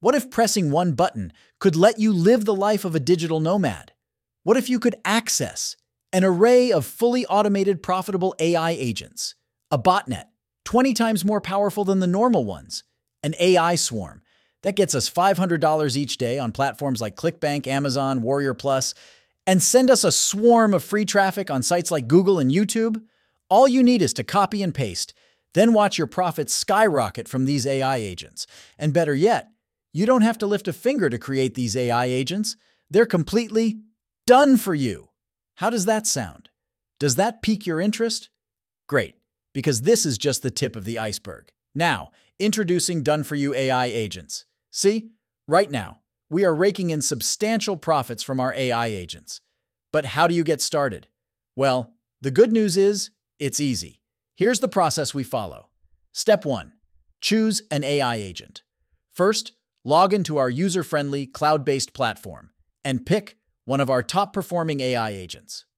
What if pressing one button could let you live the life of a digital nomad? What if you could access an array of fully automated profitable AI agents, a botnet 20 times more powerful than the normal ones, an AI swarm that gets us $500 each day on platforms like ClickBank, Amazon, Warrior Plus, and send us a swarm of free traffic on sites like Google and YouTube? All you need is to copy and paste, then watch your profits skyrocket from these AI agents. And better yet, you don't have to lift a finger to create these AI agents. They're completely done for you. How does that sound? Does that pique your interest? Great, because this is just the tip of the iceberg. Now, introducing done-for-you AI agents. See? Right now, we are raking in substantial profits from our AI agents. But how do you get started? Well, the good news is, it's easy. Here's the process we follow. Step 1. Choose an AI agent. First, log into our user-friendly, cloud-based platform and pick one of our top-performing AI agents.